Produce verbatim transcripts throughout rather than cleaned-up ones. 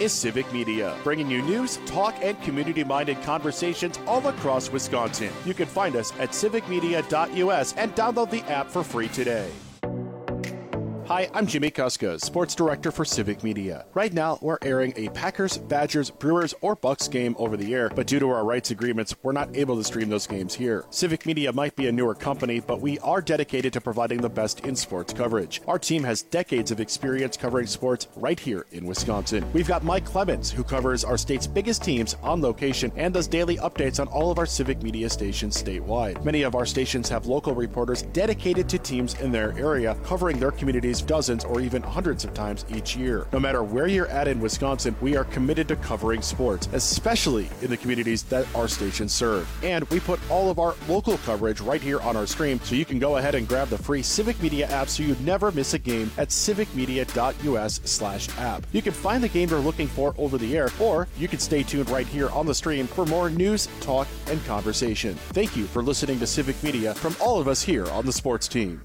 is Civic Media, bringing you news, talk, and community-minded conversations all across Wisconsin. You can find us at civic media dot U S and download the app for free today. Hi, I'm Jimmy Kuska, Sports Director for Civic Media. Right now, we're airing a Packers, Badgers, Brewers, or Bucks game over the air, but due to our rights agreements, we're not able to stream those games here. Civic Media might be a newer company, but we are dedicated to providing the best in sports coverage. Our team has decades of experience covering sports right here in Wisconsin. We've got Mike Clemens, who covers our state's biggest teams on location and does daily updates on all of our Civic Media stations statewide. Many of our stations have local reporters dedicated to teams in their area, covering their communities dozens or even hundreds of times each year. No matter where you're at in Wisconsin, we are committed to covering sports, especially in the communities that our stations serve. And we put all of our local coverage right here on our stream, so you can go ahead and grab the free Civic Media app so you never miss a game at civic media dot U S slash app. You can find the game you're looking for over the air, or you can stay tuned right here on the stream for more news, talk, and conversation. Thank you for listening to Civic Media from all of us here on the sports team.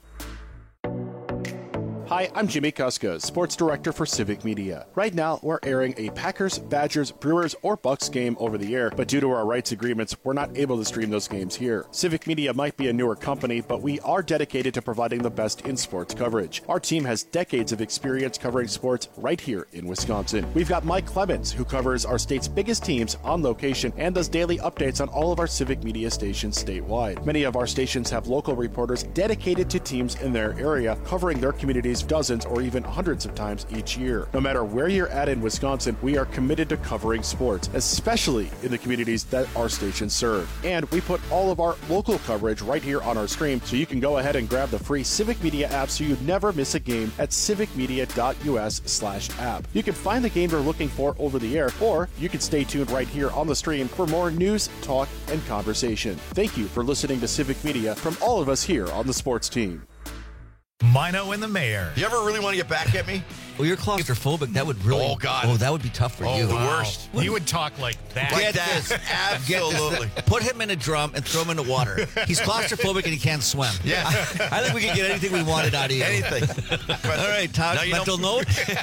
Hi, I'm Jimmy Kuska, Sports Director for Civic Media. Right now, we're airing a Packers, Badgers, Brewers, or Bucks game over the air, but due to our rights agreements, we're not able to stream those games here. Civic Media might be a newer company, but we are dedicated to providing the best in sports coverage. Our team has decades of experience covering sports right here in Wisconsin. We've got Mike Clemens, who covers our state's biggest teams on location and does daily updates on all of our Civic Media stations statewide. Many of our stations have local reporters dedicated to teams in their area, covering their communities dozens or even hundreds of times each year. No matter where you're at in Wisconsin, we are committed to covering sports, especially in the communities that our stations serve. And we put all of our local coverage right here on our stream, so you can go ahead and grab the free Civic Media app so you never miss a game at civic media dot U S slash app. You can find the game you're looking for over the air, or you can stay tuned right here on the stream for more news, talk, and conversation. Thank you for listening to Civic Media from all of us here on the sports team. Mino and the Mayor. You ever really want to get back at me? Well, you're claustrophobic. That would really. Oh, God. Oh, that would be tough for oh, you. Oh, the Wow. worst. You would talk like that. Like Get that. this. Absolutely. Get this. Put him in a drum and throw him in the water. He's claustrophobic and he can't swim. Yeah. I, I think we could get anything we wanted out of you. Anything. All right, Todd, mental note.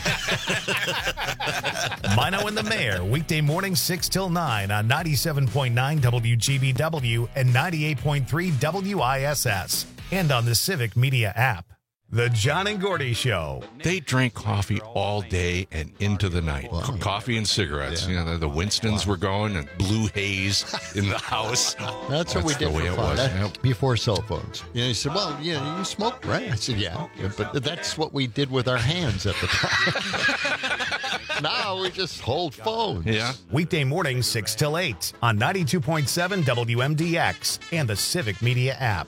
Mino and the Mayor, weekday morning six till nine on ninety-seven point nine W G B W and ninety-eight point three W I S S, and on the Civic Media app. The John and Gordy Show. They drank coffee all day and into the night. Wow. Co- Coffee and cigarettes. Yeah. You know, the Winstons were going and blue haze in the house. That's what we That's did the way for it fun. was. That- Yep. Before cell phones. You know, he said, well, you know, you smoked, right? I said, yeah. Yeah, but that's what we did with our hands at the time. Now we just hold phones. Yeah. Weekday morning six till eight on ninety-two point seven W M D X and the Civic Media app.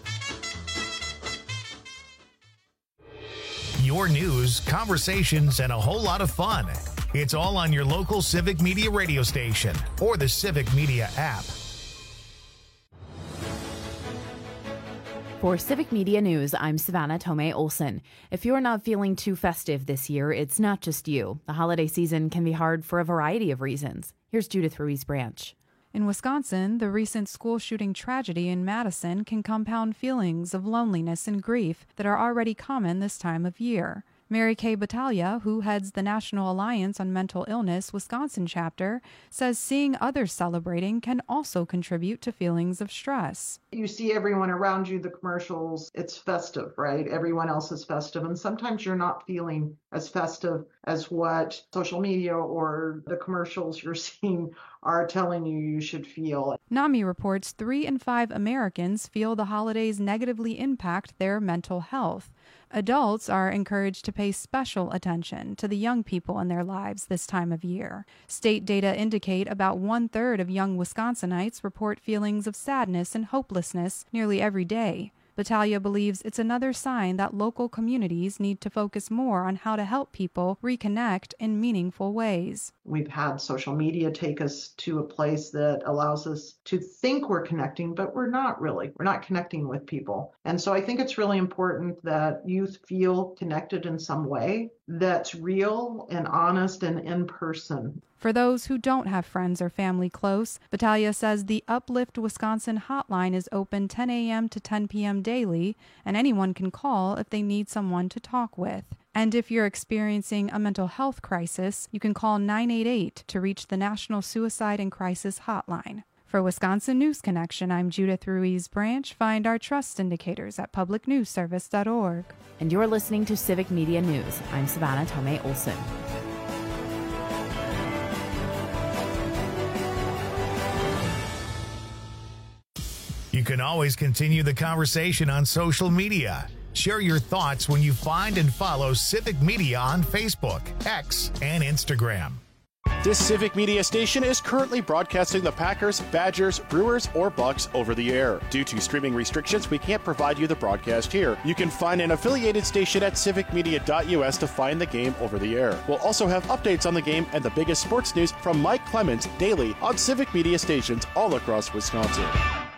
Your news, conversations, and a whole lot of fun. It's all on your local Civic Media radio station or the Civic Media app. For Civic Media News, I'm Savannah Tomei Olson. If you're not feeling too festive this year, it's not just you. The holiday season can be hard for a variety of reasons. Here's Judith Ruiz Branch. In Wisconsin, the recent school shooting tragedy in Madison can compound feelings of loneliness and grief that are already common this time of year. Mary Kay Battaglia, who heads the National Alliance on Mental Illness Wisconsin chapter, says seeing others celebrating can also contribute to feelings of stress. You see everyone around you, the commercials, it's festive, right? Everyone else is festive. And sometimes you're not feeling as festive as what social media or the commercials you're seeing are telling you you should feel. NAMI reports three in five Americans feel the holidays negatively impact their mental health. Adults are encouraged to pay special attention to the young people in their lives this time of year. State data indicate about one-third of young Wisconsinites report feelings of sadness and hopelessness nearly every day. Battaglia believes it's another sign that local communities need to focus more on how to help people reconnect in meaningful ways. We've had social media take us to a place that allows us to think we're connecting, but we're not really. We're not connecting with people. And so I think it's really important that youth feel connected in some way that's real and honest and in person. For those who don't have friends or family close, Battaglia says the Uplift Wisconsin hotline is open ten a.m. to ten p.m. daily, and anyone can call if they need someone to talk with. And if you're experiencing a mental health crisis, you can call nine eight eight to reach the National Suicide and Crisis Hotline. For Wisconsin News Connection, I'm Judith Ruiz Branch. Find our trust indicators at public news service dot org. And you're listening to Civic Media News. I'm Savannah Tomei Olson. You can always continue the conversation on social media. Share your thoughts when you find and follow Civic Media on Facebook, X, and Instagram. This Civic Media station is currently broadcasting the Packers, Badgers, Brewers, or Bucks over the air. Due to streaming restrictions, we can't provide you the broadcast here. You can find an affiliated station at civic media dot U S to find the game over the air. We'll also have updates on the game and the biggest sports news from Mike Clemens daily on Civic Media stations all across Wisconsin.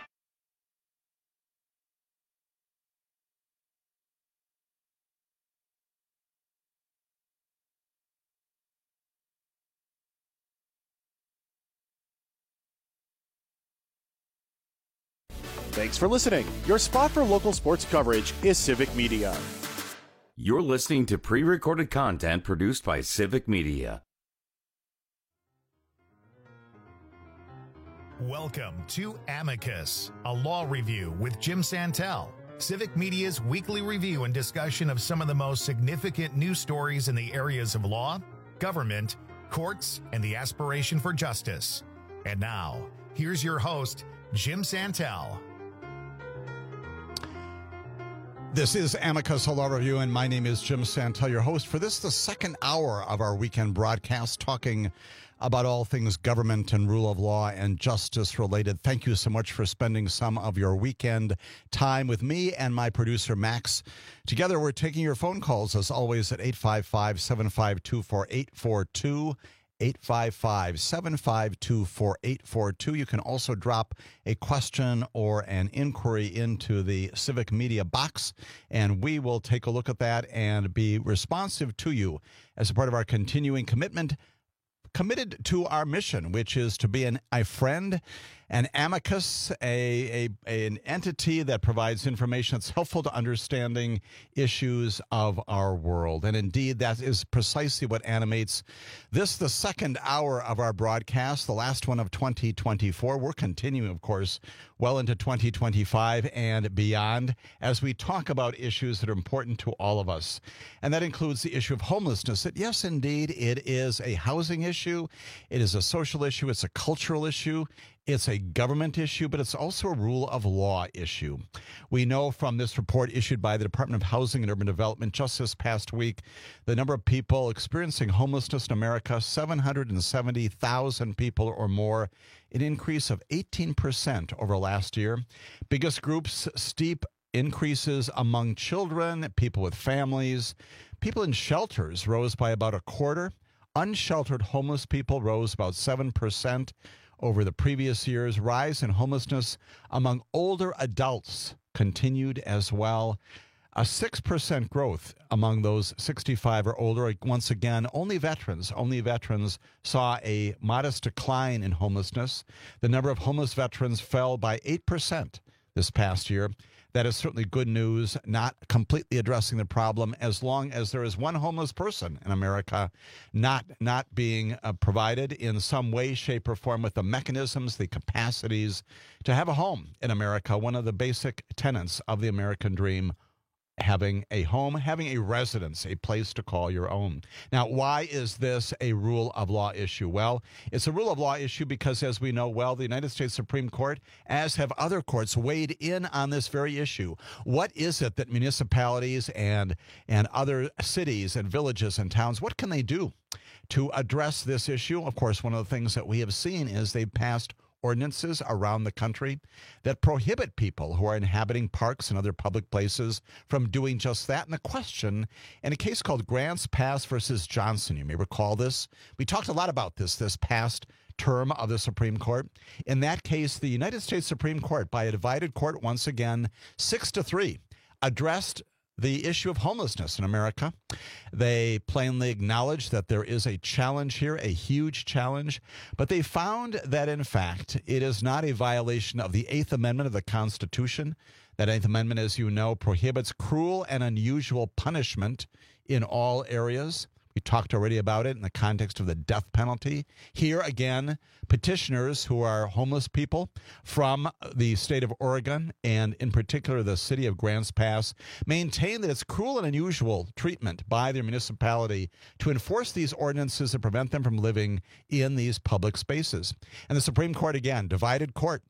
Thanks for listening. Your spot for local sports coverage is Civic Media. You're listening to pre-recorded content produced by Civic Media. Welcome to Amicus, a law review with Jim Santel. Civic Media's weekly review and discussion of some of the most significant news stories in the areas of law, government, courts, and the aspiration for justice. And now, here's your host, Jim Santel. This is Amicus, a law review, and my name is Jim Santel, your host for this, the second hour of our weekend broadcast, talking about all things government and rule of law and justice related. Thank you so much for spending some of your weekend time with me and my producer, Max. Together, we're taking your phone calls, as always, at eight five five, seven five two, four eight four two. eight five five, seven five two, four eight four two. You can also drop a question or an inquiry into the Civic Media box, and we will take a look at that and be responsive to you as a part of our continuing commitment, committed to our mission, which is to be an, a friend, an amicus, a, a an entity that provides information that's helpful to understanding issues of our world. And indeed, that is precisely what animates this, the second hour of our broadcast, the last one of twenty twenty-four. We're continuing, of course, well into twenty twenty-five and beyond as we talk about issues that are important to all of us. And that includes the issue of homelessness. That, yes, indeed, it is a housing issue. It is a social issue. It's a cultural issue. It's a government issue, but it's also a rule of law issue. We know from this report issued by the Department of Housing and Urban Development just this past week, the number of people experiencing homelessness in America, seven hundred seventy thousand people or more, an increase of eighteen percent over last year. Biggest groups, steep increases among children, people with families. People in shelters rose by about a quarter. Unsheltered homeless people rose about seven percent. Over the previous years. Rise in homelessness among older adults continued as well. A six percent growth among those sixty-five or older. Once again, only veterans, only veterans saw a modest decline in homelessness. The number of homeless veterans fell by eight percent this past year. That is certainly good news, not completely addressing the problem as long as there is one homeless person in America not not being uh, provided in some way, shape, or form with the mechanisms, the capacities to have a home in America, one of the basic tenets of the American dream. Having a home, having a residence, a place to call your own. Now, why is this a rule of law issue? Well, it's a rule of law issue because, as we know well, the United States Supreme Court, as have other courts, weighed in on this very issue. What is it that municipalities and, and other cities and villages and towns, what can they do to address this issue? Of course, one of the things that we have seen is they've passed ordinances around the country that prohibit people who are inhabiting parks and other public places from doing just that. And the question, in a case called Grants Pass versus Johnson, you may recall this. We talked a lot about this this past term of the Supreme Court. In that case, the United States Supreme Court, by a divided court once again, six to three, addressed the issue of homelessness in America. They plainly acknowledge that there is a challenge here, a huge challenge, but they found that, in fact, it is not a violation of the Eighth Amendment of the Constitution. That Eighth Amendment, as you know, prohibits cruel and unusual punishment in all areas. We talked already about it in the context of the death penalty. Here again, petitioners who are homeless people from the state of Oregon, and in particular the city of Grants Pass, maintain that it's cruel and unusual treatment by their municipality to enforce these ordinances and prevent them from living in these public spaces. And the Supreme Court, again, divided court.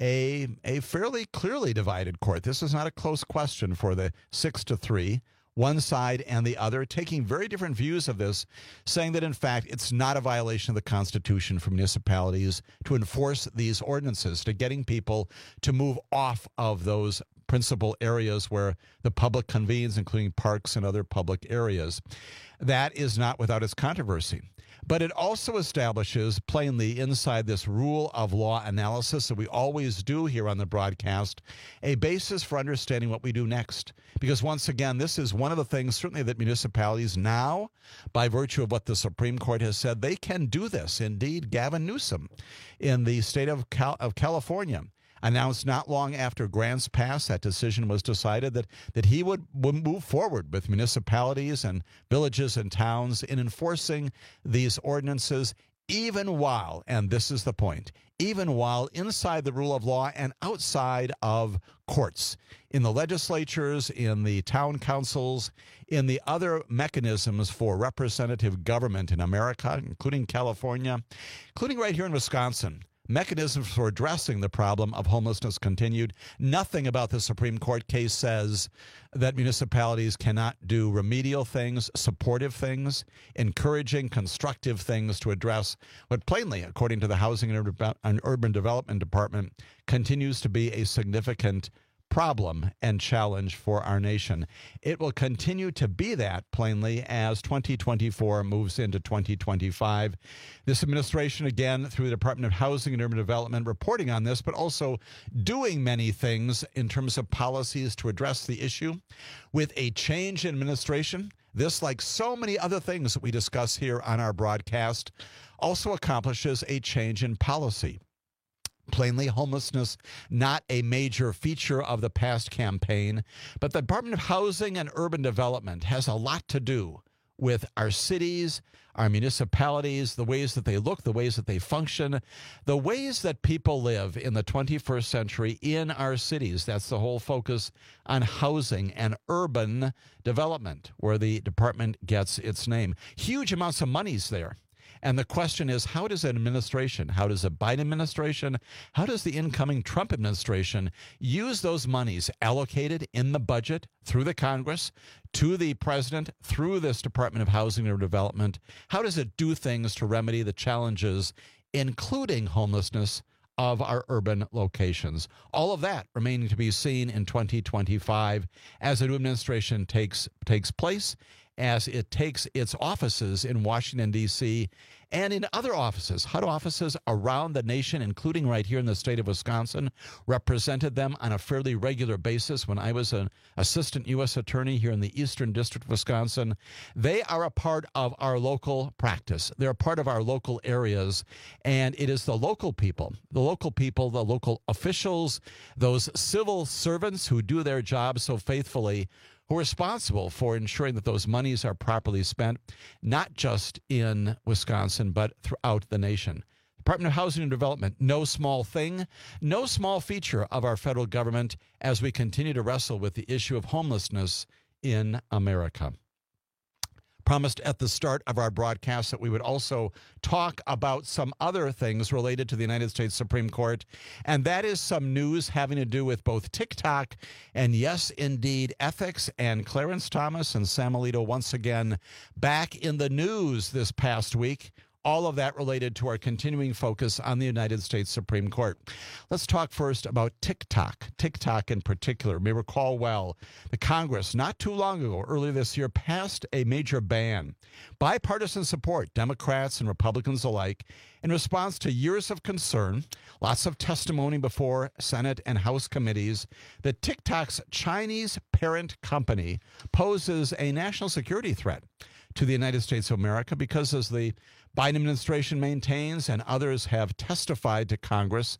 A, a fairly clearly divided court. This is not a close question for the six to three. One side and the other taking very different views of this, saying that, in fact, it's not a violation of the Constitution for municipalities to enforce these ordinances, to getting people to move off of those principal areas where the public convenes, including parks and other public areas. That is not without its controversy. But it also establishes plainly inside this rule of law analysis that we always do here on the broadcast, a basis for understanding what we do next. Because once again, this is one of the things certainly that municipalities now, by virtue of what the Supreme Court has said, they can do this. Indeed, Gavin Newsom in the state of, Cal- of California announced not long after Grants Pass, that decision was decided, that, that he would, would move forward with municipalities and villages and towns in enforcing these ordinances, even while, and this is the point, even while inside the rule of law and outside of courts, in the legislatures, in the town councils, in the other mechanisms for representative government in America, including California, including right here in Wisconsin. Mechanisms for addressing the problem of homelessness continued. Nothing about the Supreme Court case says that municipalities cannot do remedial things, supportive things, encouraging, constructive things to address what plainly, according to the Housing and Urban Development Department, continues to be a significant problem and challenge for our nation. It will continue to be that, plainly, as twenty twenty-four moves into twenty twenty-five. This administration, again, through the Department of Housing and Urban Development, reporting on this, but also doing many things in terms of policies to address the issue. With a change in administration, this, like so many other things that we discuss here on our broadcast, also accomplishes a change in policy. Plainly, homelessness, not a major feature of the past campaign, but the Department of Housing and Urban Development has a lot to do with our cities, our municipalities, the ways that they look, the ways that they function, the ways that people live in the twenty-first century in our cities. That's the whole focus on housing and urban development, where the department gets its name. Huge amounts of money's there. And the question is, how does an administration, how does a Biden administration, how does the incoming Trump administration use those monies allocated in the budget through the Congress to the president through this Department of Housing and Development? How does it do things to remedy the challenges, including homelessness, of our urban locations? All of that remaining to be seen in twenty twenty-five as a new administration takes takes place, as it takes its offices in Washington, D C, and in other offices, H U D offices around the nation, including right here in the state of Wisconsin, represented them on a fairly regular basis when I was an assistant U S attorney here in the Eastern District of Wisconsin. They are a part of our local practice. They're a part of our local areas, and it is the local people, the local people, the local officials, those civil servants who do their jobs so faithfully, who are responsible for ensuring that those monies are properly spent, not just in Wisconsin, but throughout the nation. Department of Housing and Development, no small thing, no small feature of our federal government as we continue to wrestle with the issue of homelessness in America. Promised at the start of our broadcast that we would also talk about some other things related to the United States Supreme Court, and that is some news having to do with both TikTok and, yes, indeed, ethics, and Clarence Thomas and Sam Alito once again back in the news this past week. All of that related to our continuing focus on the United States Supreme Court. Let's talk first about TikTok. TikTok in particular. You may recall well, the Congress not too long ago, earlier this year, passed a major ban. Bipartisan support, Democrats and Republicans alike, in response to years of concern, lots of testimony before Senate and House committees, that TikTok's Chinese parent company poses a national security threat to the United States of America because, as the Biden administration maintains and others have testified to Congress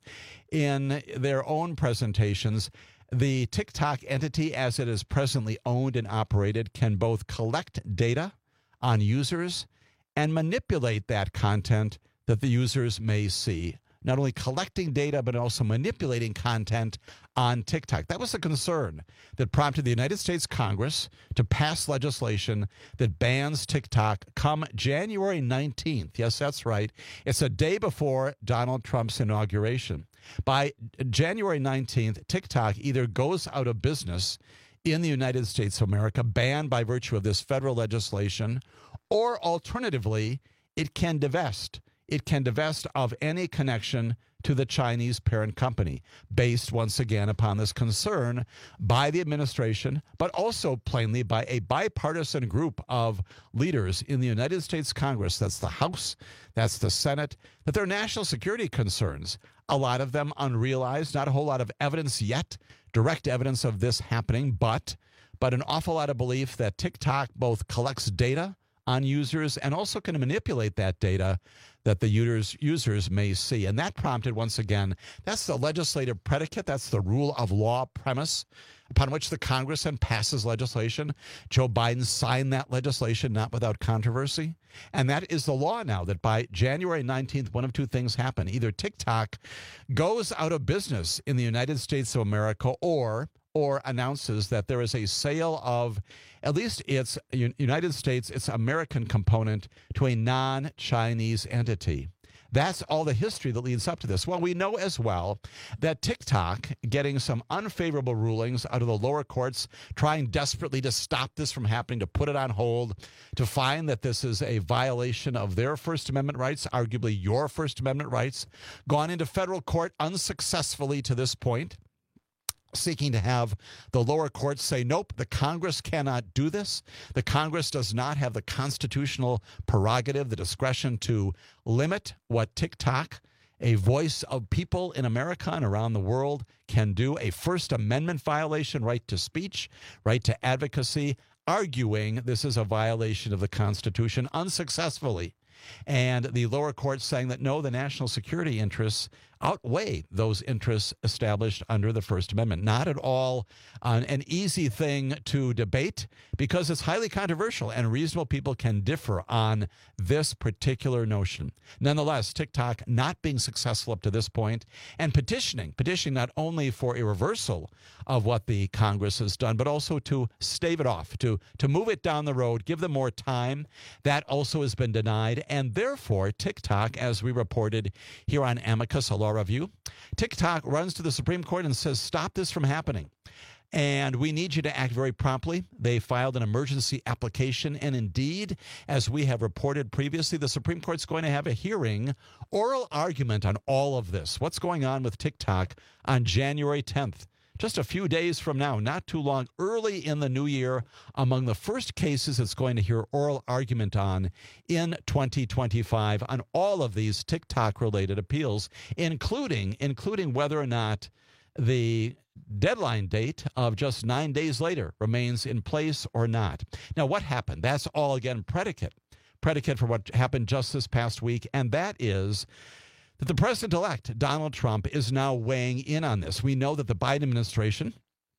in their own presentations, the TikTok entity, as it is presently owned and operated, can both collect data on users and manipulate that content that the users may see. Not only collecting data, but also manipulating content on TikTok. That was a concern that prompted the United States Congress to pass legislation that bans TikTok come January nineteenth. Yes, that's right. It's a day before Donald Trump's inauguration. By January nineteenth, TikTok either goes out of business in the United States of America, banned by virtue of this federal legislation, or alternatively, it can divest. It can divest of any connection to the Chinese parent company, based once again upon this concern by the administration, but also plainly by a bipartisan group of leaders in the United States Congress. That's the House, that's the Senate, that there are national security concerns, a lot of them unrealized, not a whole lot of evidence yet, direct evidence of this happening, but, but an awful lot of belief that TikTok both collects data on users and also can manipulate that data that the users users may see. And that prompted, once again, that's the legislative predicate, that's the rule of law premise upon which the Congress then passes legislation. Joe Biden signed that legislation, not without controversy. And that is the law now, that by January nineteenth, one of two things happen. Either TikTok goes out of business in the United States of America, or or announces that there is a sale of at least its United States, its American component, to a non-Chinese entity. That's all the history that leads up to this. Well, we know as well that TikTok, getting some unfavorable rulings out of the lower courts, trying desperately to stop this from happening, to put it on hold, to find that this is a violation of their First Amendment rights, arguably your First Amendment rights, gone into federal court unsuccessfully to this point, seeking to have the lower courts say, nope, the Congress cannot do this. The Congress does not have the constitutional prerogative, the discretion to limit what TikTok, a voice of people in America and around the world, can do. A First Amendment violation, right to speech, right to advocacy, arguing this is a violation of the Constitution unsuccessfully. And the lower courts saying that, no, the national security interests outweigh those interests established under the First Amendment. Not at all uh, an easy thing to debate, because it's highly controversial and reasonable people can differ on this particular notion. Nonetheless, TikTok not being successful up to this point and petitioning, petitioning not only for a reversal of what the Congress has done, but also to stave it off, to, to move it down the road, give them more time. That also has been denied. And therefore, TikTok, as we reported here on Amicus, a law review, TikTok runs to the Supreme Court and says, stop this from happening. And we need you to act very promptly. They filed an emergency application. And indeed, as we have reported previously, the Supreme Court's going to have a hearing, oral argument on all of this. What's going on with TikTok on January tenth? Just a few days from now, not too long, early in the new year, among the first cases it's going to hear oral argument on in twenty twenty-five on all of these TikTok-related appeals, including, including whether or not the deadline date of just nine days later remains in place or not. Now, what happened? That's all, again, predicate. Predicate for what happened just this past week, and that is that the president-elect, Donald Trump, is now weighing in on this. We know that the Biden administration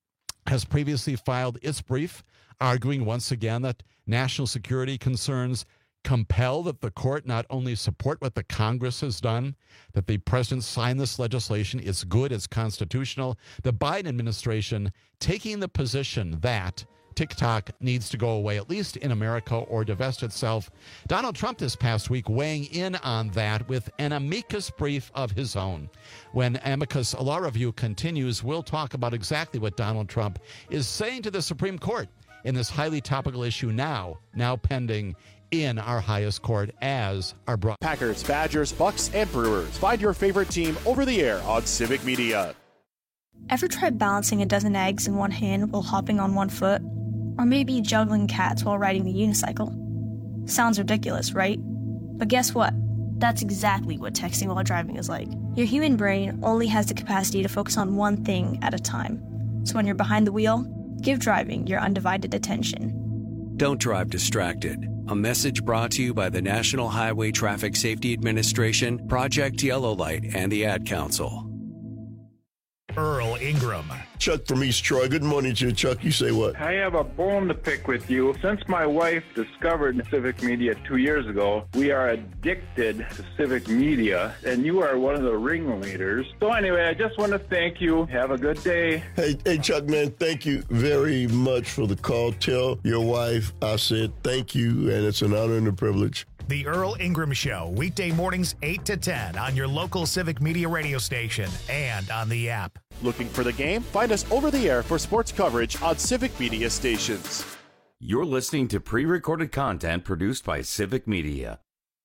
has previously filed its brief, arguing once again that national security concerns compel that the court not only support what the Congress has done, that the president signed this legislation, it's good, it's constitutional. The Biden administration taking the position that TikTok needs to go away, at least in America, or divest itself. Donald Trump this past week weighing in on that with an amicus brief of his own. When Amicus Law Review continues, we'll talk about exactly what Donald Trump is saying to the Supreme Court in this highly topical issue now, now pending in our highest court as our broad. Packers, Badgers, Bucks, and Brewers. Find your favorite team over the air on Civic Media. Ever tried balancing a dozen eggs in one hand while hopping on one foot? Or maybe juggling cats while riding the unicycle? Sounds ridiculous, right? But guess what? That's exactly what texting while driving is like. Your human brain only has the capacity to focus on one thing at a time. So when you're behind the wheel, give driving your undivided attention. Don't drive distracted. A message brought to you by the National Highway Traffic Safety Administration, Project Yellow Light, and the Ad Council. Earl Ingram. Chuck from East Troy. Good morning to you, Chuck. You say what? I have a bone to pick with you. Since my wife discovered Civic Media two years ago, we are addicted to Civic Media, and you are one of the ringleaders. So anyway, I just want to thank you. Have a good day. Hey, hey, Chuck, man, thank you very much for the call. Tell your wife I said thank you, and it's an honor and a privilege. The Earl Ingram Show, weekday mornings eight to ten on your local Civic Media radio station and on the app. Looking for the game? Find us over the air for sports coverage on Civic Media stations. You're listening to pre-recorded content produced by Civic Media.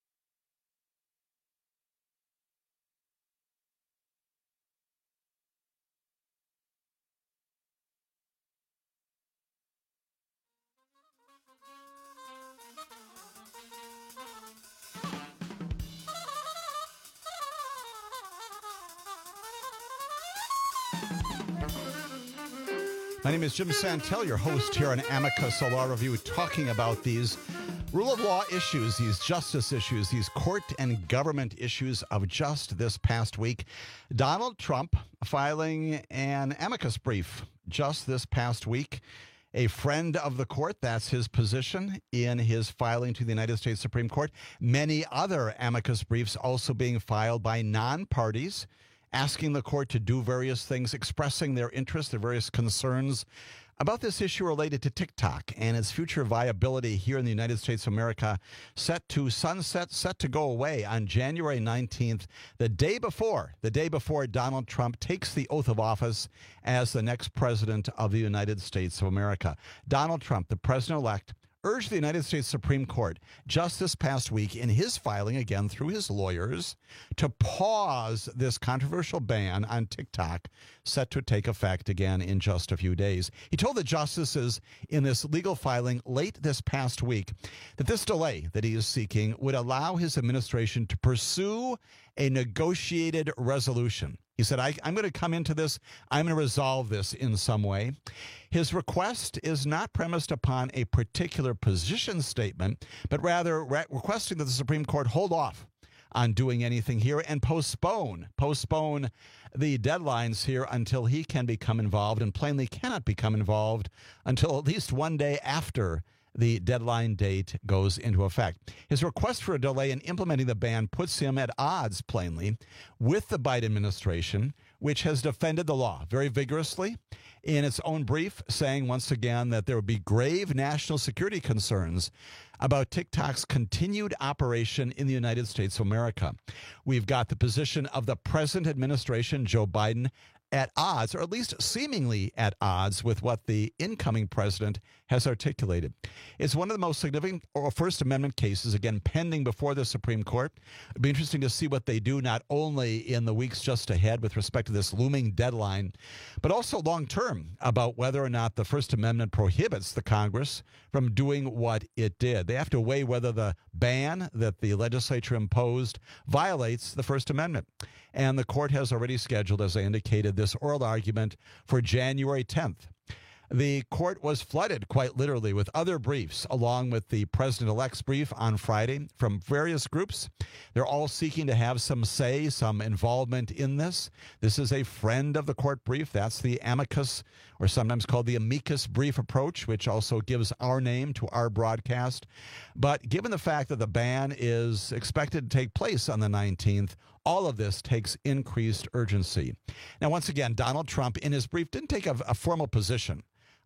My name is Jim Santel, your host here on Amicus Law Review, talking about these rule of law issues, these justice issues, these court and government issues of just this past week. Donald Trump filing an amicus brief just this past week. A friend of the court, that's his position in his filing to the United States Supreme Court. Many other amicus briefs also being filed by non-parties, asking the court to do various things, expressing their interest, their various concerns about this issue related to TikTok and its future viability here in the United States of America, set to sunset, set to go away on January nineteenth, the day before, the day before Donald Trump takes the oath of office as the next president of the United States of America. Donald Trump, the president-elect, urged the United States Supreme Court just this past week in his filing, again through his lawyers, to pause this controversial ban on TikTok set to take effect again in just a few days. He told the justices in this legal filing late this past week that this delay that he is seeking would allow his administration to pursue a negotiated resolution. He said, I, I'm going to come into this, I'm going to resolve this in some way. His request is not premised upon a particular position statement, but rather re- requesting that the Supreme Court hold off on doing anything here and postpone, postpone the deadlines here until he can become involved, and plainly cannot become involved until at least one day after the deadline date goes into effect. His request for a delay in implementing the ban puts him at odds, plainly, with the Biden administration, which has defended the law very vigorously in its own brief, saying once again that there would be grave national security concerns about TikTok's continued operation in the United States of America. We've got the position of the present administration, Joe Biden, at odds, or at least seemingly at odds, with what the incoming president has articulated. It's one of the most significant First Amendment cases, again, pending before the Supreme Court. It'd be interesting to see what they do, not only in the weeks just ahead with respect to this looming deadline, but also long-term about whether or not the First Amendment prohibits the Congress from doing what it did. They have to weigh whether the ban that the legislature imposed violates the First Amendment. And the court has already scheduled, as I indicated, this oral argument for January tenth. The court was flooded, quite literally, with other briefs, along with the president-elect's brief on Friday from various groups. They're all seeking to have some say, some involvement in this. This is a friend of the court brief. That's the amicus, or sometimes called the amicus brief approach, which also gives our name to our broadcast. But given the fact that the ban is expected to take place on the nineteenth, all of this takes increased urgency. Now, once again, Donald Trump, in his brief, didn't take a, a formal position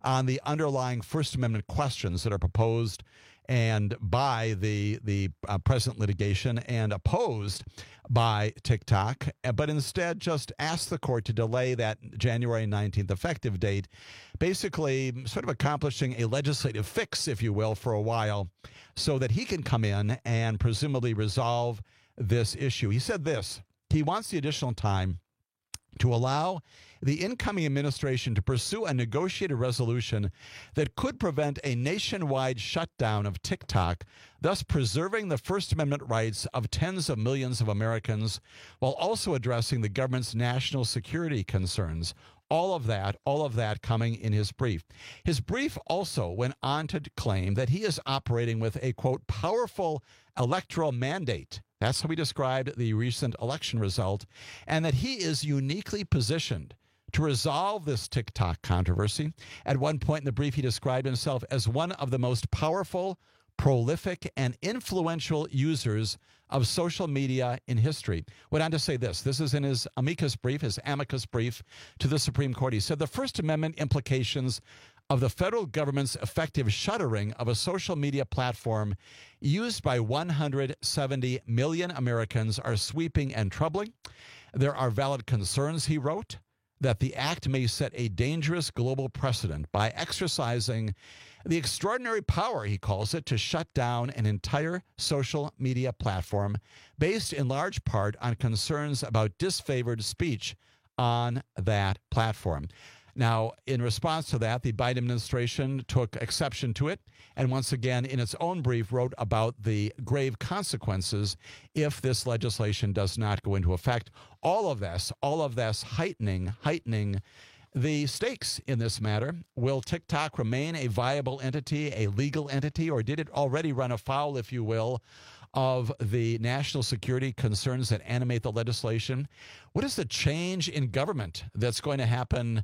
on the underlying First Amendment questions that are proposed and by the the uh, present litigation and opposed by TikTok, but instead just asked the court to delay that January nineteenth effective date, basically sort of accomplishing a legislative fix, if you will, for a while, so that he can come in and presumably resolve this issue. He said this: he wants the additional time to allow the incoming administration to pursue a negotiated resolution that could prevent a nationwide shutdown of TikTok, thus preserving the First Amendment rights of tens of millions of Americans while also addressing the government's national security concerns. All of that, all of that coming in his brief. His brief also went on to claim that he is operating with a, quote, powerful electoral mandate. That's how he described the recent election result, and that he is uniquely positioned to resolve this TikTok controversy. At one point in the brief, he described himself as one of the most powerful, prolific, and influential users of social media in history. Went on to say this. This is in his amicus brief, his amicus brief to the Supreme Court. He said, the First Amendment implications of the federal government's effective shuttering of a social media platform used by one hundred seventy million Americans are sweeping and troubling. There are valid concerns, he wrote, that the act may set a dangerous global precedent by exercising the extraordinary power, he calls it, to shut down an entire social media platform based in large part on concerns about disfavored speech on that platform. Now, in response to that, the Biden administration took exception to it and once again, in its own brief, wrote about the grave consequences if this legislation does not go into effect. All of this, all of this heightening, heightening the stakes in this matter. Will TikTok remain a viable entity, a legal entity, or did it already run afoul, if you will, of the national security concerns that animate the legislation? What is the change in government that's going to happen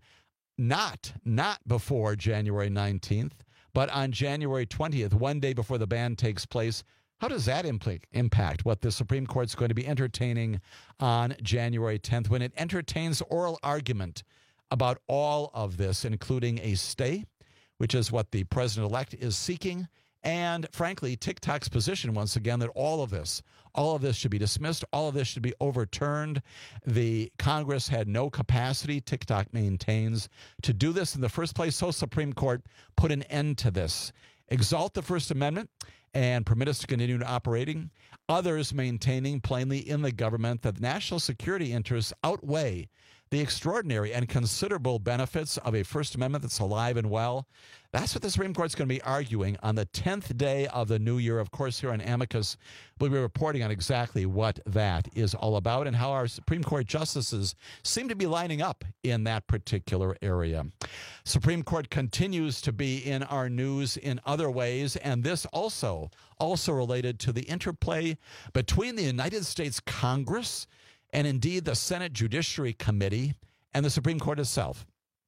not, not before January nineteenth, but on January twentieth, one day before the ban takes place? How does that impl- impact what the Supreme Court's going to be entertaining on January tenth when it entertains oral argument about all of this, including a stay, which is what the president-elect is seeking, and, frankly, TikTok's position, once again, that all of this, all of this should be dismissed, all of this should be overturned. The Congress had no capacity, TikTok maintains, to do this in the first place, so Supreme Court put an end to this. Exalt the First Amendment and permit us to continue operating. Others maintaining plainly in the government that national security interests outweigh the extraordinary and considerable benefits of a First Amendment that's alive and well. That's what the Supreme Court's going to be arguing on the tenth day of the new year. Of course, here on Amicus, we'll be reporting on exactly what that is all about and how our Supreme Court justices seem to be lining up in that particular area. Supreme Court continues to be in our news in other ways, and this also, also related to the interplay between the United States Congress and indeed the Senate Judiciary Committee and the Supreme Court itself.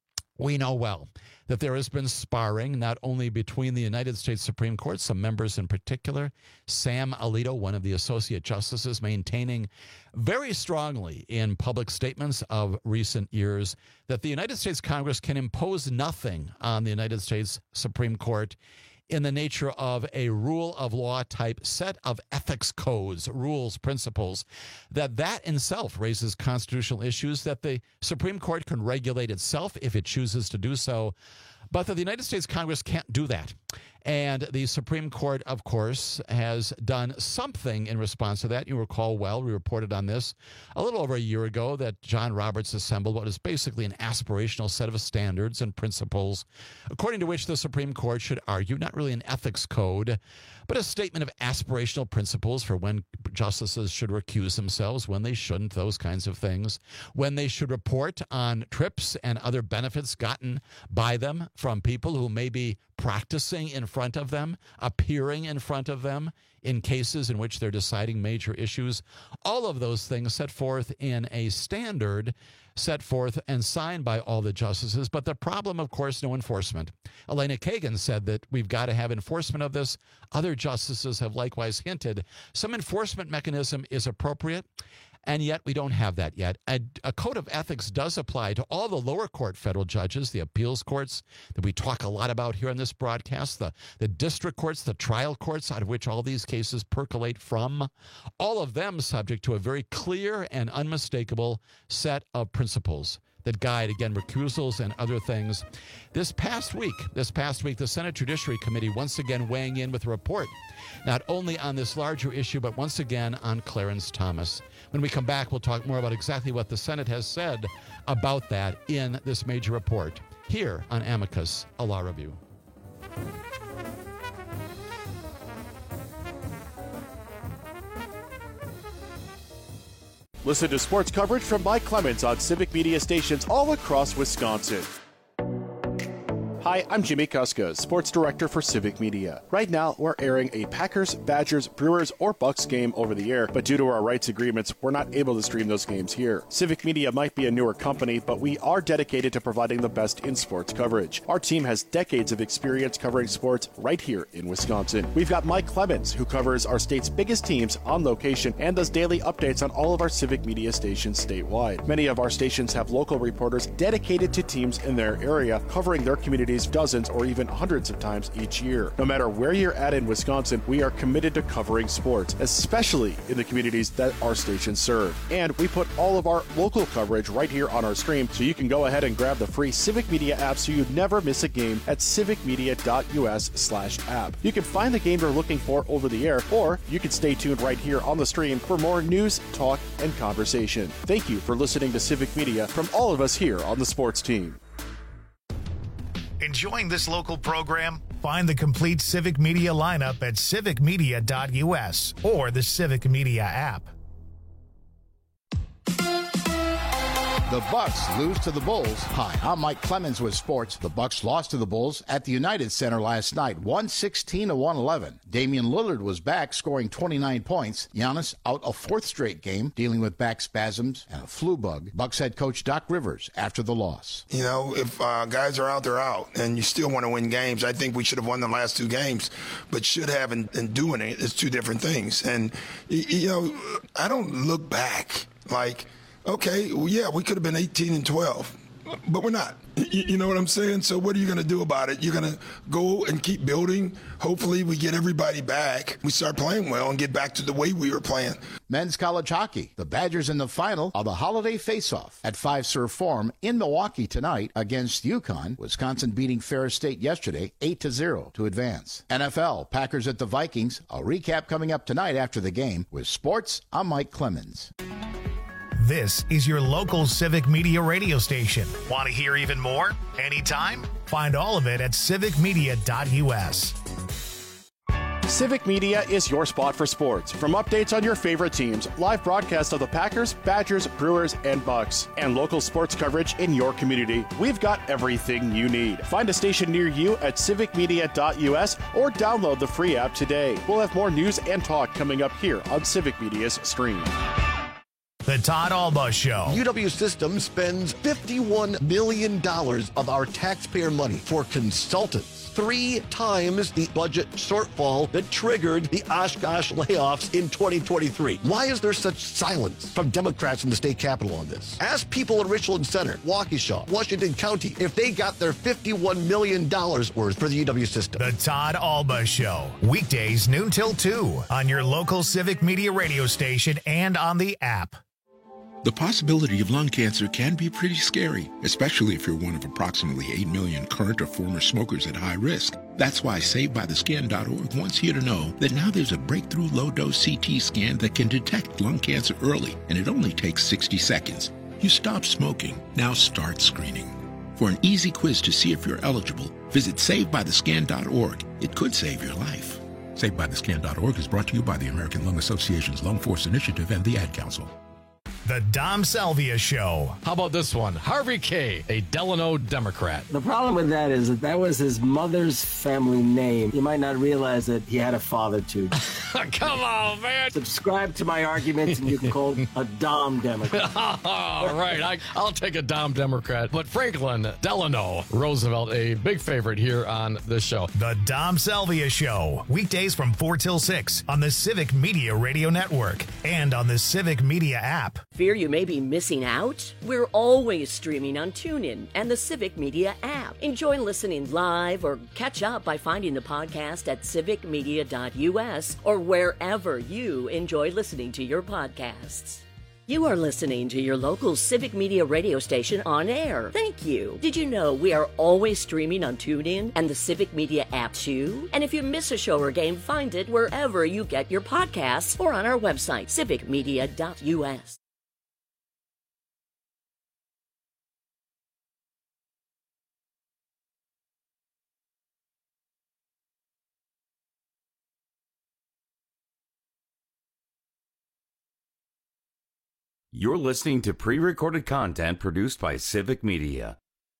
We know well that there has been sparring not only between the United States Supreme Court, some members in particular, Sam Alito, one of the associate justices, maintaining very strongly in public statements of recent years that the United States Congress can impose nothing on the United States Supreme Court in the nature of a rule of law type set of ethics codes, rules, principles, that that in itself raises constitutional issues, that the Supreme Court can regulate itself if it chooses to do so, but that the United States Congress can't do that. And the Supreme Court, of course, has done something in response to that. You recall well, we reported on this a little over a year ago that John Roberts assembled what is basically an aspirational set of standards and principles, according to which the Supreme Court should argue, not really an ethics code, but a statement of aspirational principles for when justices should recuse themselves, when they shouldn't, those kinds of things, when they should report on trips and other benefits gotten by them from people who may be practicing in front of them, appearing in front of them in cases in which they're deciding major issues. All of those things set forth in a standard set forth and signed by all the justices. But the problem, of course, no enforcement. Elena Kagan said that we've got to have enforcement of this. Other justices have likewise hinted some enforcement mechanism is appropriate. And yet we don't have that yet. A, a code of ethics does apply to all the lower court federal judges, the appeals courts that we talk a lot about here on this broadcast, the, the district courts, the trial courts out of which all these cases percolate from, all of them subject to a very clear and unmistakable set of principles that guide, again, recusals and other things. This past week, this past week, the Senate Judiciary Committee once again weighing in with a report, not only on this larger issue, but once again on Clarence Thomas. When we come back, we'll talk more about exactly what the Senate has said about that in this major report here on Amicus, a Law Review. Listen to sports coverage from Mike Clemens on Civic Media stations all across Wisconsin. Hi, I'm Jimmy Kuska, Sports Director for Civic Media. Right now, we're airing a Packers, Badgers, Brewers, or Bucks game over the air, but due to our rights agreements, we're not able to stream those games here. Civic Media might be a newer company, but we are dedicated to providing the best in sports coverage. Our team has decades of experience covering sports right here in Wisconsin. We've got Mike Clemens, who covers our state's biggest teams on location and does daily updates on all of our Civic Media stations statewide. Many of our stations have local reporters dedicated to teams in their area, covering their communities dozens or even hundreds of times each year. No matter where you're at in Wisconsin, we are committed to covering sports, especially in the communities that our stations serve. And we put all of our local coverage right here on our stream, so you can go ahead and grab the free Civic Media app so you never miss a game at civicmedia.us slash app. You can find the game you're looking for over the air, or you can stay tuned right here on the stream for more news, talk, and conversation. Thank you for listening to Civic Media from all of us here on the sports team. Enjoying this local program? Find the complete Civic Media lineup at civic media dot u s or the Civic Media app. The Bucks lose to the Bulls. Hi, I'm Mike Clemens with sports. The Bucks lost to the Bulls at the United Center last night, one sixteen to one eleven. Damian Lillard was back, scoring twenty-nine points. Giannis out a fourth straight game, dealing with back spasms and a flu bug. Bucks head coach Doc Rivers after the loss. You know, if uh, guys are out, they're out, and you still want to win games. I think we should have won the last two games, but should have and, and doing it is two different things. And, you know, I don't look back like, okay, well, yeah, we could have been eighteen and twelve, but we're not. You, you know what I'm saying? So what are you going to do about it? You're going to go and keep building. Hopefully we get everybody back. We start playing well and get back to the way we were playing. Men's college hockey. The Badgers in the final of the holiday face-off at Fiserv Forum in Milwaukee tonight against UConn. Wisconsin beating Ferris State yesterday eight to zero to advance. N F L, Packers at the Vikings. A recap coming up tonight after the game. With sports, I'm Mike Clemens. This is your local Civic Media radio station. Want to hear even more? Anytime? Find all of it at civic media dot u s. Civic Media is your spot for sports. From updates on your favorite teams, live broadcasts of the Packers, Badgers, Brewers, and Bucks, and local sports coverage in your community, we've got everything you need. Find a station near you at civic media dot u s or download the free app today. We'll have more news and talk coming up here on Civic Media's stream. The Todd Alba Show. U W Systems spends fifty-one million dollars of our taxpayer money for consultants, three times the budget shortfall that triggered the Oshkosh layoffs in twenty twenty-three. Why is there such silence from Democrats in the state capitol on this? Ask people in Richland Center, Waukesha, Washington County, if they got their fifty-one million dollars worth for the U W system. The Todd Alba Show. Weekdays noon till two on your local Civic Media radio station and on the app. The possibility of lung cancer can be pretty scary, especially if you're one of approximately eight million current or former smokers at high risk. That's why Saved By The Scan dot org wants you to know that now there's a breakthrough low-dose C T scan that can detect lung cancer early, and it only takes sixty seconds. You stop smoking, now start screening. For an easy quiz to see if you're eligible, visit Saved By The Scan dot org. It could save your life. Saved By The Scan dot org is brought to you by the American Lung Association's Lung Force Initiative and the Ad Council. The Dom Salvia Show. How about this one? Harvey K., a Delano Democrat. The problem with that is that that was his mother's family name. You might not realize that he had a father, too. Come on, man. Subscribe to my arguments, and you can call a Dom Democrat. All right, I, I'll take a Dom Democrat. But Franklin Delano Roosevelt, a big favorite here on this show. The Dom Salvia Show. Weekdays from four till six on the Civic Media Radio Network and on the Civic Media app. Fear you may be missing out? We're always streaming on TuneIn and the Civic Media app. Enjoy listening live or catch up by finding the podcast at civic media dot u s or wherever you enjoy listening to your podcasts. You are listening to your local Civic Media radio station on air. Thank you. Did you know we are always streaming on TuneIn and the Civic Media app too? And if you miss a show or game, find it wherever you get your podcasts or on our website, civic media dot u s. You're listening to pre-recorded content produced by Civic Media.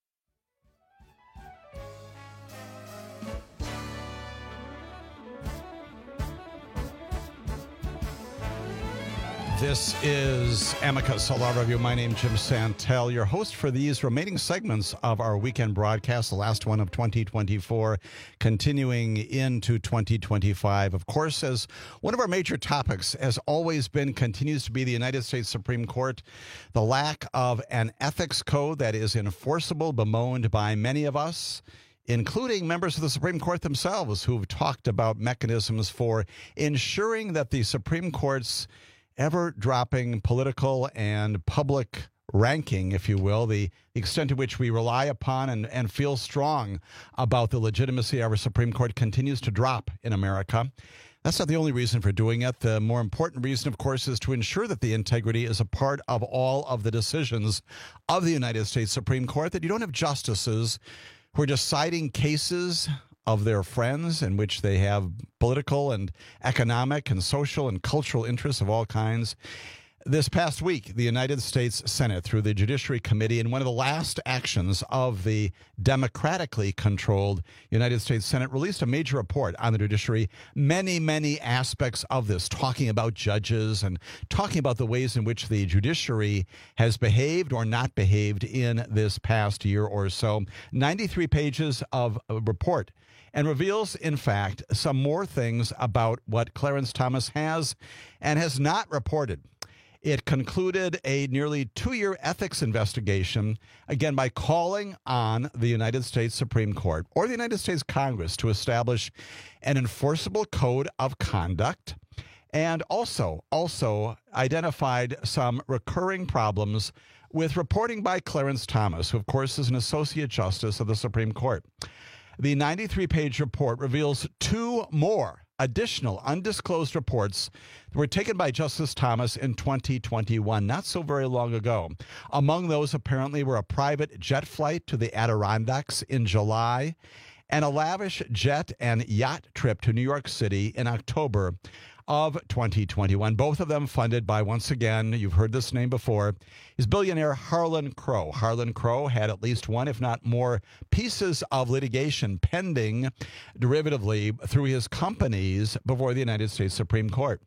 This is Amicus Law Review. My name is Jim Santel, your host for these remaining segments of our weekend broadcast, the last one of twenty twenty-four, continuing into twenty twenty-five. Of course, as one of our major topics has always been, continues to be the United States Supreme Court, the lack of an ethics code that is enforceable, bemoaned by many of us, including members of the Supreme Court themselves, who've talked about mechanisms for ensuring that the Supreme Court's ever-dropping political and public ranking, if you will, the extent to which we rely upon and, and feel strong about the legitimacy of our Supreme Court continues to drop in America. That's not the only reason for doing it. The more important reason, of course, is to ensure that the integrity is a part of all of the decisions of the United States Supreme Court, that you don't have justices who are deciding cases of their friends in which they have political and economic and social and cultural interests of all kinds. This past week, the United States Senate, through the Judiciary Committee, in one of the last actions of the democratically controlled United States Senate, released a major report on the judiciary, many, many aspects of this, talking about judges and talking about the ways in which the judiciary has behaved or not behaved in this past year or so. ninety-three pages of a report, and reveals, in fact, some more things about what Clarence Thomas has and has not reported. It concluded a nearly two-year ethics investigation, again, by calling on the United States Supreme Court or the United States Congress to establish an enforceable code of conduct, and also, also identified some recurring problems with reporting by Clarence Thomas, who, of course, is an Associate Justice of the Supreme Court. The ninety-three page report reveals two more additional undisclosed reports that were taken by Justice Thomas in twenty twenty-one, not so very long ago. Among those, apparently, were a private jet flight to the Adirondacks in July and a lavish jet and yacht trip to New York City in October of twenty twenty-one, both of them funded by, once again, you've heard this name before, is billionaire Harlan Crow. Harlan Crow had at least one, if not more, pieces of litigation pending derivatively through his companies before the United States Supreme Court.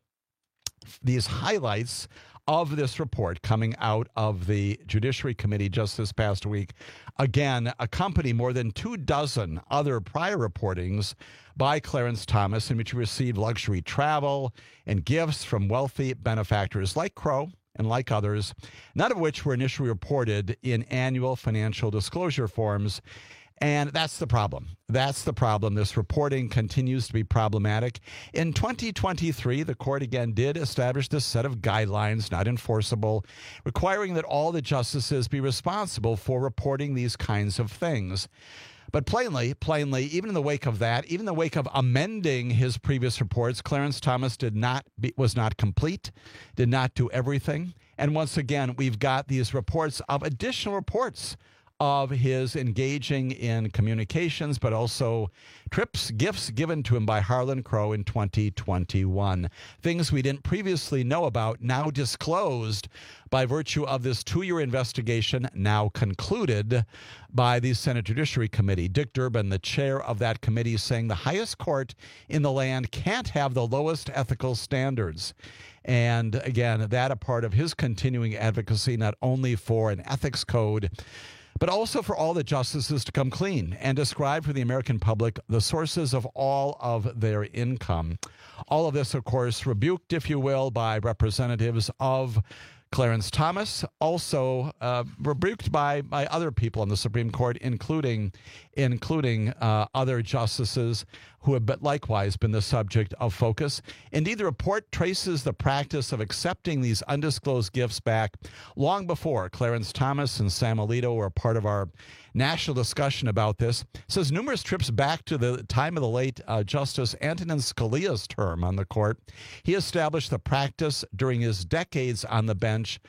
These highlights of this report coming out of the Judiciary Committee just this past week, again, accompany more than two dozen other prior reportings by Clarence Thomas in which he received luxury travel and gifts from wealthy benefactors like Crow and like others, none of which were initially reported in annual financial disclosure forms. And that's the problem. That's the problem. This reporting continues to be problematic. In twenty twenty-three, the court again did establish this set of guidelines, not enforceable, requiring that all the justices be responsible for reporting these kinds of things. But plainly, plainly, even in the wake of that, even in the wake of amending his previous reports, Clarence Thomas did not be, was not complete, did not do everything. And once again, we've got these reports of additional reports of his engaging in communications, but also trips, gifts given to him by Harlan Crow in twenty twenty-one. Things we didn't previously know about, now disclosed by virtue of this two-year investigation now concluded by the Senate Judiciary Committee. Dick Durbin, the chair of that committee, saying the highest court in the land can't have the lowest ethical standards. And again, that a part of his continuing advocacy, not only for an ethics code, but also for all the justices to come clean and describe for the American public the sources of all of their income. All of this, of course, rebuked, if you will, by representatives of Clarence Thomas, also uh, rebuked by, by other people on the Supreme Court, including including uh, other justices who have but likewise been the subject of focus. Indeed, the report traces the practice of accepting these undisclosed gifts back long before Clarence Thomas and Sam Alito were part of our national discussion about this. It says numerous trips back to the time of the late uh, Justice Antonin Scalia's term on the court. He established the practice during his decades on the bench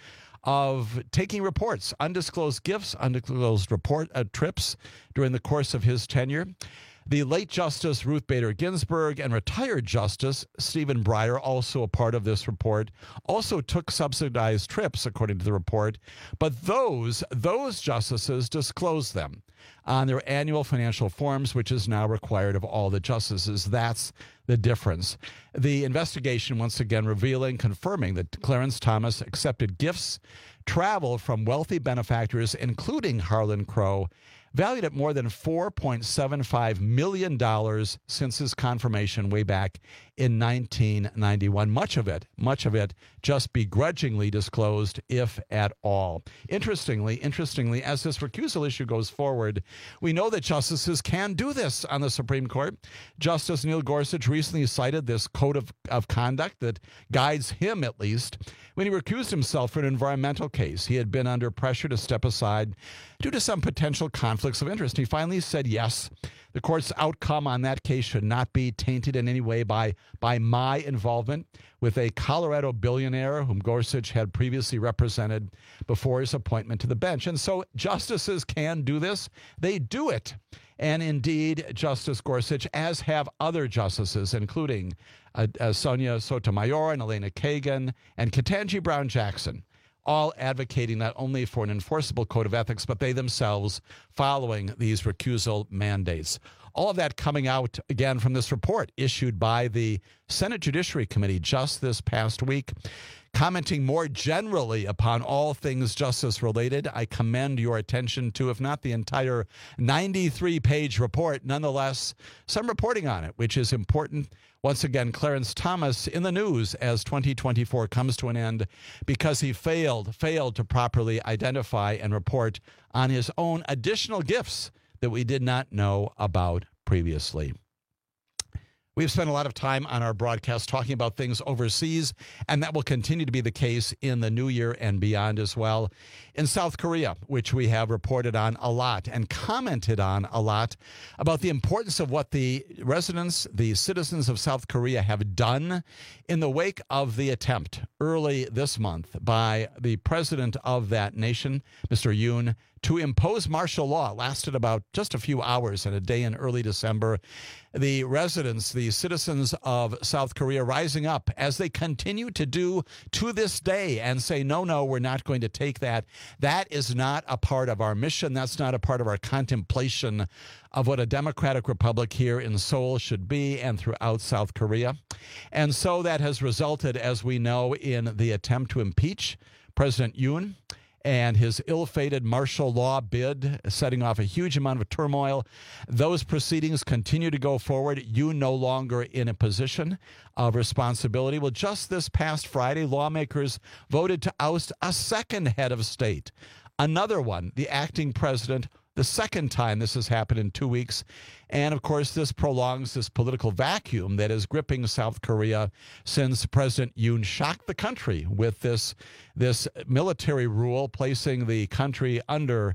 of taking reports, undisclosed gifts, undisclosed report uh, trips during the course of his tenure. The late Justice Ruth Bader Ginsburg and retired Justice Stephen Breyer, also a part of this report, also took subsidized trips, according to the report, but those those justices disclosed them on their annual financial forms, which is now required of all the justices. That's the difference. The investigation, once again, revealing, confirming that Clarence Thomas accepted gifts, travel from wealthy benefactors, including Harlan Crow, valued at more than four point seven five million dollars since his confirmation way back in nineteen ninety-one. Much of it, much of it just begrudgingly disclosed, if at all. Interestingly, interestingly, as this recusal issue goes forward, we know that justices can do this on the Supreme Court. Justice Neil Gorsuch recently cited this code of, of conduct that guides him, at least, when he recused himself for an environmental case. He had been under pressure to step aside due to some potential conflicts of interest. He finally said yes. The court's outcome on that case should not be tainted in any way by, by my involvement with a Colorado billionaire whom Gorsuch had previously represented before his appointment to the bench. And so justices can do this. They do it. And indeed, Justice Gorsuch, as have other justices, including uh, uh, Sonia Sotomayor and Elena Kagan and Ketanji Brown Jackson, all advocating not only for an enforceable code of ethics, but they themselves following these recusal mandates. All of that coming out, again, from this report issued by the Senate Judiciary Committee just this past week. Commenting more generally upon all things justice-related, I commend your attention to, if not the entire ninety-three page report, nonetheless, some reporting on it, which is important. Once again, Clarence Thomas in the news as twenty twenty-four comes to an end because he failed, failed to properly identify and report on his own additional gifts that we did not know about previously. We've spent a lot of time on our broadcast talking about things overseas, and that will continue to be the case in the new year and beyond as well. In South Korea, which we have reported on a lot and commented on a lot about the importance of what the residents, the citizens of South Korea have done in the wake of the attempt early this month by the president of that nation, Mister Yoon, to impose martial law. It lasted about just a few hours and a day in early December. The residents, the citizens of South Korea rising up as they continue to do to this day and say, no, no, we're not going to take that. That is not a part of our mission. That's not a part of our contemplation of what a democratic republic here in Seoul should be and throughout South Korea. And so that has resulted, as we know, in the attempt to impeach President Yoon and his ill-fated martial law bid, setting off a huge amount of turmoil. Those proceedings continue to go forward. You no longer in a position of responsibility. Well, just this past Friday, lawmakers voted to oust a second head of state. Another one, the acting president, the second time this has happened in two weeks. And, of course, this prolongs this political vacuum that is gripping South Korea since President Yoon shocked the country with this, this military rule, placing the country under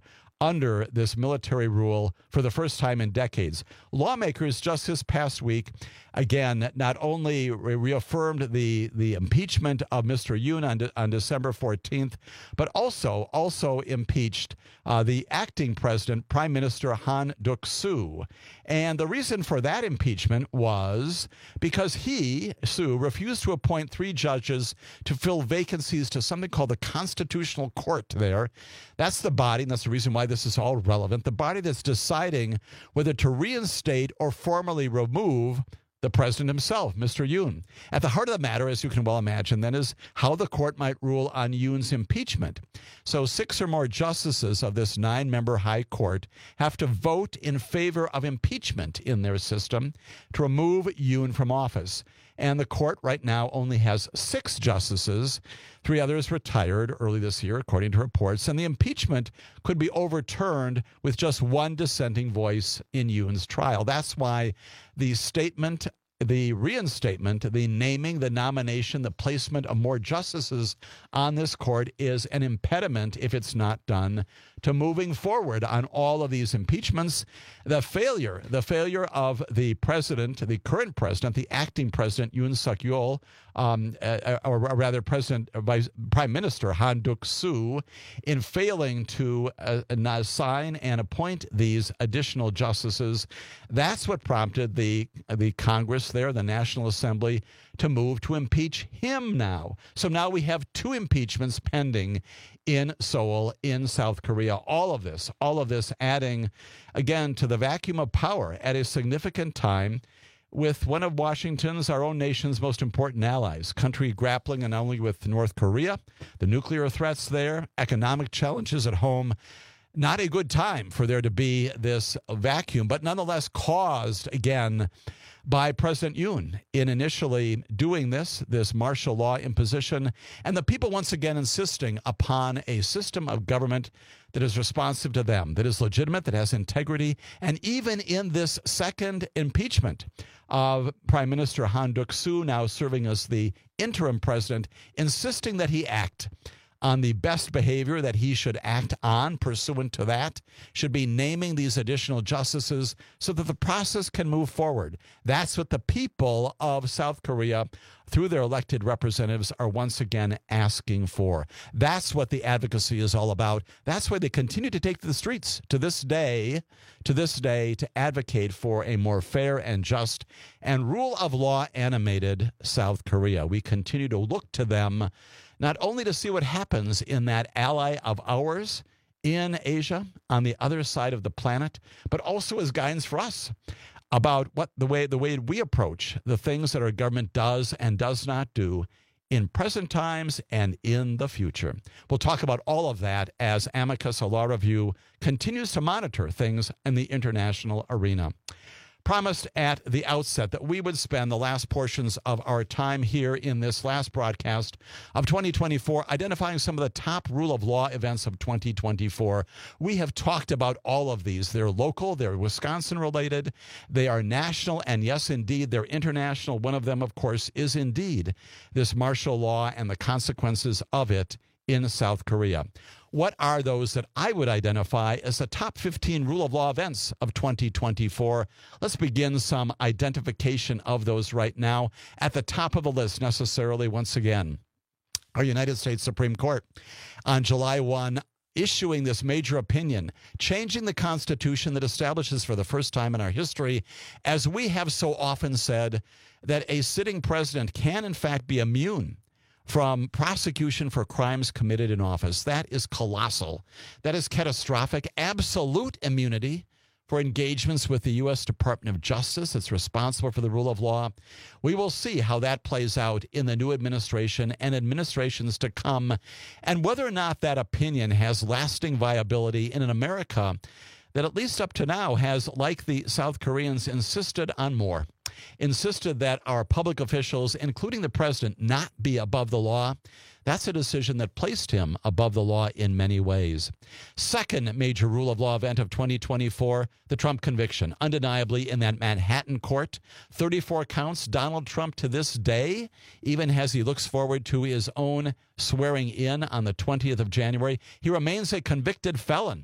under this military rule for the first time in decades. Lawmakers just this past week, again, not only re- reaffirmed the, the impeachment of Mister Yoon on, de- on December fourteenth, but also, also impeached uh, the acting president, Prime Minister Han Duck-soo. And the reason for that impeachment was because he, Soo, refused to appoint three judges to fill vacancies to something called the Constitutional Court there. That's the body, and that's the reason why this is all relevant, the body that's deciding whether to reinstate or formally remove the president himself, Mister Yoon. At the heart of the matter, as you can well imagine, then, is how the court might rule on Yoon's impeachment. So six or more justices of this nine-member high court have to vote in favor of impeachment in their system to remove Yoon from office. And the court right now only has six justices. Three others retired early this year, according to reports. And the impeachment could be overturned with just one dissenting voice in Yoon's trial. That's why the statement, the reinstatement, the naming, the nomination, the placement of more justices on this court is an impediment, if it's not done, to moving forward on all of these impeachments. The failure, the failure of the president, the current president, the acting president, Yoon Suk-yeol, um, uh, or rather President, uh, Vice, Prime Minister Han Duck-soo, in failing to uh, assign and appoint these additional justices, that's what prompted the, the Congress there, the National Assembly, to move to impeach him now. So now we have two impeachments pending in Seoul, in South Korea. All of this, all of this adding, again, to the vacuum of power at a significant time with one of Washington's, our own nation's most important allies, country grappling not only with North Korea, the nuclear threats there, economic challenges at home. Not a good time for there to be this vacuum, but nonetheless caused, again, by President Yoon in initially doing this, this martial law imposition, and the people once again insisting upon a system of government that is responsive to them, that is legitimate, that has integrity. And even in this second impeachment of Prime Minister Han Duck-soo, now serving as the interim president, insisting that he act on the best behavior that he should act on pursuant to that, should be naming these additional justices so that the process can move forward. That's what the people of South Korea, through their elected representatives, are once again asking for. That's what the advocacy is all about. That's why they continue to take to the streets to this day, to this day, to advocate for a more fair and just and rule of law animated South Korea. We continue to look to them not only to see what happens in that ally of ours in Asia, on the other side of the planet, but also as guidance for us about what the way the way we approach the things that our government does and does not do in present times and in the future. We'll talk about all of that as Amicus, a law review, continues to monitor things in the international arena. Promised at the outset that we would spend the last portions of our time here in this last broadcast of twenty twenty-four identifying some of the top rule of law events of twenty twenty-four. We have talked about all of these. They're local, they're Wisconsin related, they are national, and yes, indeed, they're international. One of them, of course, is indeed this martial law and the consequences of it in South Korea. What are those that I would identify as the top fifteen rule of law events of twenty twenty-four? Let's begin some identification of those right now. At the top of the list, necessarily, once again, our United States Supreme Court on July first, issuing this major opinion, changing the Constitution that establishes for the first time in our history, as we have so often said, that a sitting president can, in fact, be immune from prosecution for crimes committed in office. That is colossal. That is catastrophic. Absolute immunity for engagements with the U S Department of Justice. It's responsible for the rule of law. We will see how that plays out in the new administration and administrations to come, and whether or not that opinion has lasting viability in an America that, at least up to now, has, like the South Koreans, insisted on more. Insisted that our public officials, including the president, not be above the law. That's a decision that placed him above the law in many ways. Second major rule of law event of twenty twenty-four, the Trump conviction. Undeniably, in that Manhattan court, thirty-four counts. Donald Trump, to this day, even as he looks forward to his own swearing in on the twentieth of January, he remains a convicted felon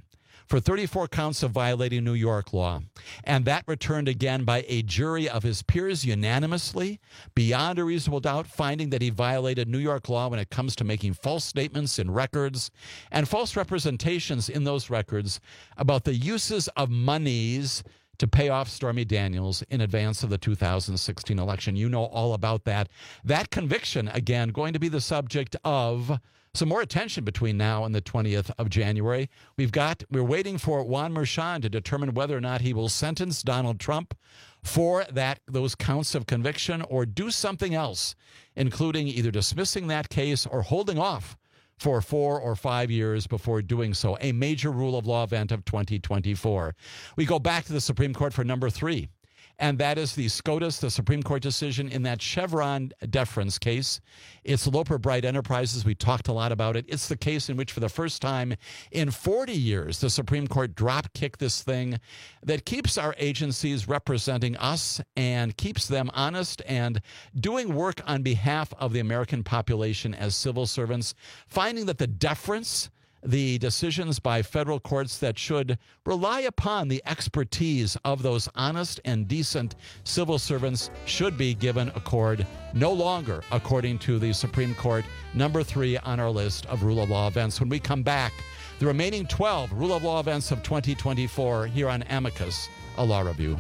for thirty-four counts of violating New York law. And that returned again by a jury of his peers unanimously, beyond a reasonable doubt, finding that he violated New York law when it comes to making false statements in records and false representations in those records about the uses of monies to pay off Stormy Daniels in advance of the two thousand sixteen election. You know all about that. That conviction, again, going to be the subject of some more attention between now and the twentieth of January. We've got, we're waiting for Juan Merchan to determine whether or not he will sentence Donald Trump for that, those counts of conviction, or do something else, including either dismissing that case or holding off for four or five years before doing so. A major rule of law event of twenty twenty-four. We go back to the Supreme Court for number three, and that is the SCOTUS, the Supreme Court decision in that Chevron deference case. It's Loper Bright Enterprises. We talked a lot about it. It's the case in which for the first time in forty years, the Supreme Court drop-kicked this thing that keeps our agencies representing us and keeps them honest and doing work on behalf of the American population as civil servants, finding that the deference, the decisions by federal courts that should rely upon the expertise of those honest and decent civil servants should be given accord no longer, according to the Supreme Court. Number three on our list of rule of law events. When we come back, the remaining twelve rule of law events of twenty twenty-four here on Amicus, a law review.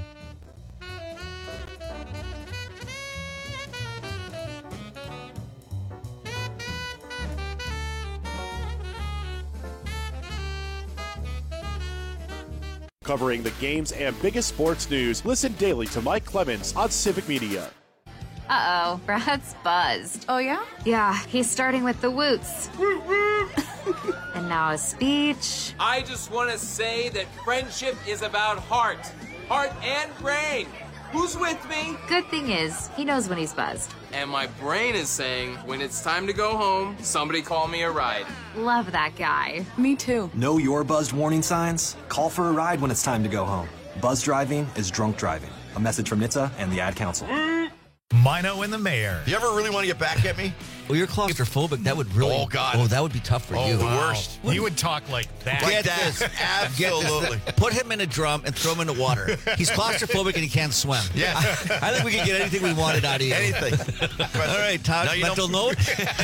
Covering the games and biggest sports news, listen daily to Mike Clemens on Civic Media. Uh-oh, Brad's buzzed. Oh, yeah? Yeah, he's starting with the woots. And now a speech. I just want to say that friendship is about heart. Heart and brain. Who's with me? Good thing is, he knows when he's buzzed. And my brain is saying, when it's time to go home, somebody call me a ride. Love that guy. Me too. Know your buzzed warning signs? Call for a ride when it's time to go home. Buzz driving is drunk driving. A message from N H T S A and the Ad Council. Mino and the Mayor. You ever really want to get back at me? Well, you're claustrophobic. That would really. Oh, God. Oh, that would be tough for oh, you. the worst. Wow. You would talk like that. Like Get that. this. Absolutely. Get this. Put him in a drum and throw him in the water. He's claustrophobic and he can't swim. Yeah. I think we could get anything we wanted out of you. Anything. All right, Todd, no, mental note.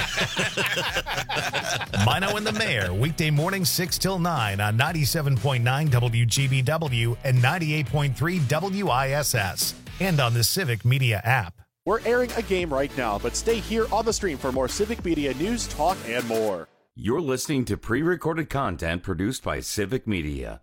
Mino and the Mayor, weekday morning six till nine on ninety-seven point nine W G B W and ninety-eight point three W I S S, and on the Civic Media app. We're airing a game right now, but stay here on the stream for more Civic Media news, talk, and more. You're listening to pre-recorded content produced by Civic Media.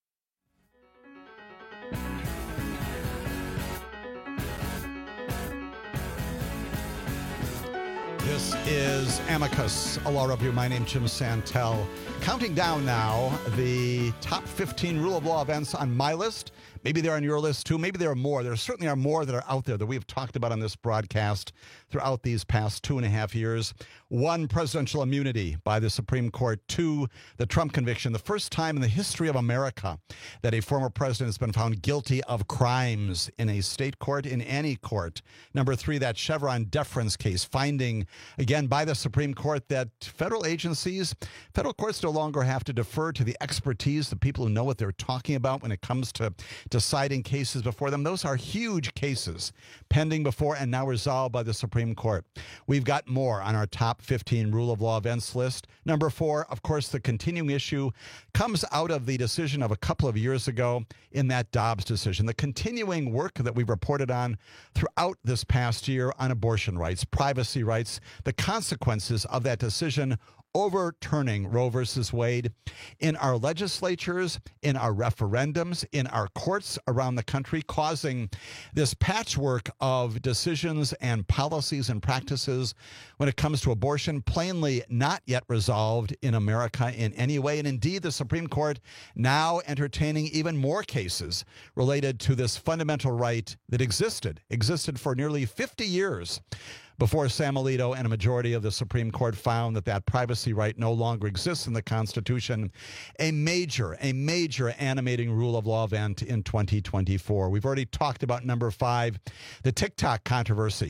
This is Amicus, a law review. My name's Jim Santel. Counting down now the top fifteen rule of law events on my list. Maybe they're on your list too. Maybe there are more. There certainly are more that are out there that we have talked about on this broadcast throughout these past two and a half years. One, presidential immunity by the Supreme Court. Two, the Trump conviction. The first time in the history of America that a former president has been found guilty of crimes in a state court, in any court. Number three, that Chevron deference case, finding, again, by the Supreme Court that federal agencies, federal courts no longer have to defer to the expertise, the people who know what they're talking about when it comes to deciding cases before them. Those are huge cases pending before and now resolved by the Supreme Court. We've got more on our top fifteen rule of law events list. Number four, of course, the continuing issue comes out of the decision of a couple of years ago in that Dobbs decision. The continuing work that we've reported on throughout this past year on abortion rights, privacy rights, the consequences of that decision overturning Roe versus Wade in our legislatures, in our referendums, in our courts around the country, causing this patchwork of decisions and policies and practices when it comes to abortion, plainly not yet resolved in America in any way. And indeed, the Supreme Court now entertaining even more cases related to this fundamental right that existed, existed for nearly fifty years. Before Sam Alito and a majority of the Supreme Court found that that privacy right no longer exists in the Constitution, a major, a major animating rule of law event in twenty twenty-four. We've already talked about number five, the TikTok controversy.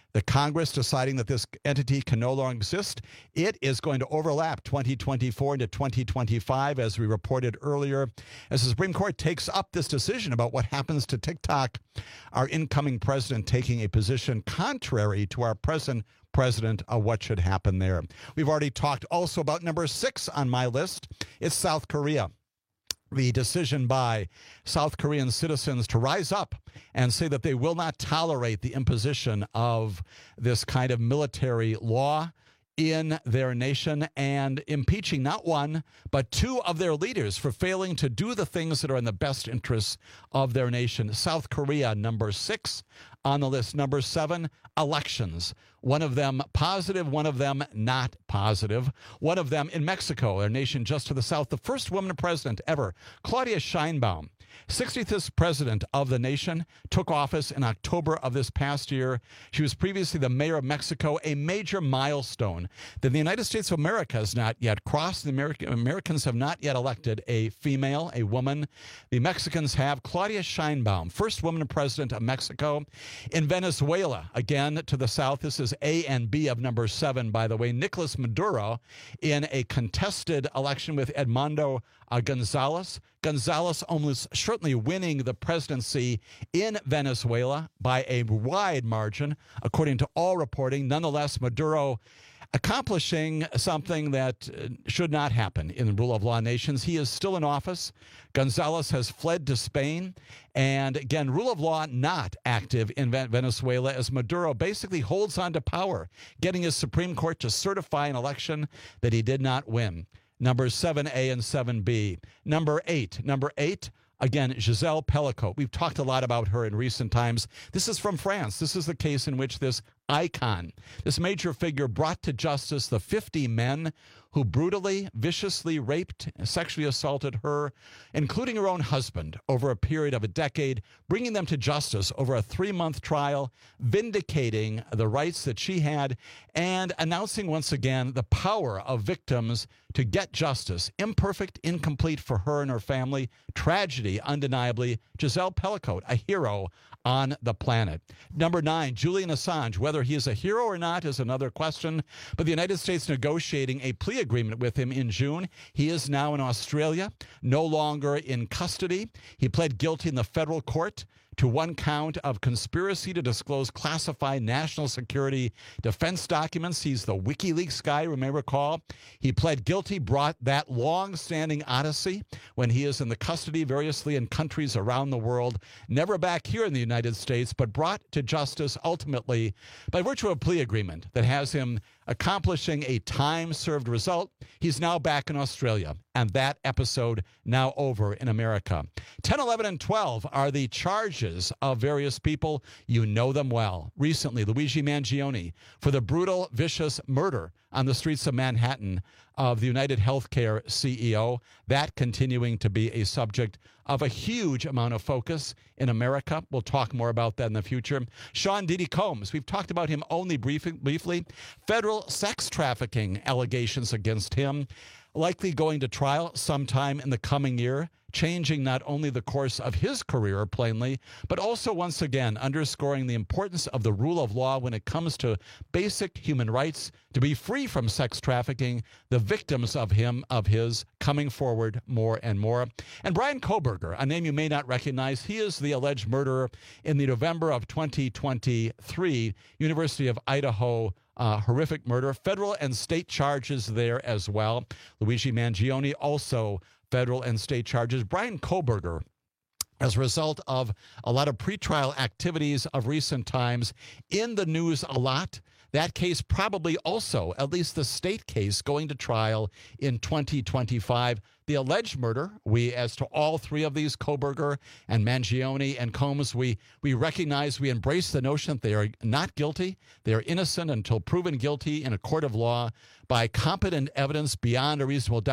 The Congress deciding that this entity can no longer exist. It is going to overlap twenty twenty-four into twenty twenty-five, as we reported earlier, as the Supreme Court takes up this decision about what happens to TikTok. Our incoming president taking a position contrary to our present president of what should happen there. We've already talked also about number six on my list. It's South Korea. The decision by South Korean citizens to rise up and say that they will not tolerate the imposition of this kind of military law in their nation, and impeaching not one, but two of their leaders for failing to do the things that are in the best interests of their nation. South Korea, number six on the list. Number seven, elections. One of them positive, one of them not positive. One of them in Mexico, our nation just to the south, the first woman president ever, Claudia Sheinbaum, sixty-fifth president of the nation, took office in October of this past year. She was previously the mayor of Mexico, a major milestone that the United States of America has not yet crossed. The American, Americans have not yet elected a female, a woman. The Mexicans have. Claudia Sheinbaum, first woman president of Mexico. In Venezuela, again to the south, this is A and B of number seven, by the way, Nicolas Maduro in a contested election with Edmundo uh, Gonzalez. Gonzalez almost certainly winning the presidency in Venezuela by a wide margin, according to all reporting. Nonetheless, Maduro accomplishing something that should not happen in the rule of law nations. He is still in office. Gonzalez has fled to Spain. And again, rule of law not active in Venezuela as Maduro basically holds on to power, getting his Supreme Court to certify an election that he did not win. Numbers seven A and seven B. Number eight. Number eight. Again, Giselle Pellicot. We've talked a lot about her in recent times. This is from France. This is the case in which this icon, this major figure, brought to justice the fifty men who brutally, viciously raped, sexually assaulted her, including her own husband, over a period of a decade, bringing them to justice over a three-month trial, vindicating the rights that she had, and announcing once again the power of victims to get justice. Imperfect, incomplete for her and her family. Tragedy, undeniably. Giselle Pellicot, a hero on the planet. Number nine, Julian Assange. Whether he is a hero or not is another question, but the United States negotiating a plea agreement with him in June. He is now in Australia, no longer in custody. He pled guilty in the federal court to one count of conspiracy to disclose classified national security defense documents. He's the WikiLeaks guy, you may recall. He pled guilty, brought that long-standing odyssey when he is in the custody variously in countries around the world, never back here in the United States, but brought to justice ultimately by virtue of a plea agreement that has him accomplishing a time-served result. He's now back in Australia, and that episode now over in America. ten, eleven, and twelve are the charges of various people. You know them well. Recently, Luigi Mangione for the brutal, vicious murder on the streets of Manhattan of the United Healthcare C E O. That continuing to be a subject of a huge amount of focus in America. We'll talk more about that in the future. Sean Diddy Combs, we've talked about him only brief, briefly. Federal sex trafficking allegations against him, likely going to trial sometime in the coming year, changing not only the course of his career, plainly, but also once again underscoring the importance of the rule of law when it comes to basic human rights, to be free from sex trafficking, the victims of him, of his, coming forward more and more. And Bryan Kohberger, a name you may not recognize, he is the alleged murderer in the November of twenty twenty-three University of Idaho Uh, horrific murder. Federal and state charges there as well. Luigi Mangione also federal and state charges. Bryan Kohberger, as a result of a lot of pretrial activities of recent times, in the news a lot. That case probably also, at least the state case, going to trial in twenty twenty-five. The alleged murder, we, as to all three of these, Kohberger and Mangione and Combs, we, we recognize, we embrace the notion that they are not guilty. They are innocent until proven guilty in a court of law by competent evidence beyond a reasonable doubt.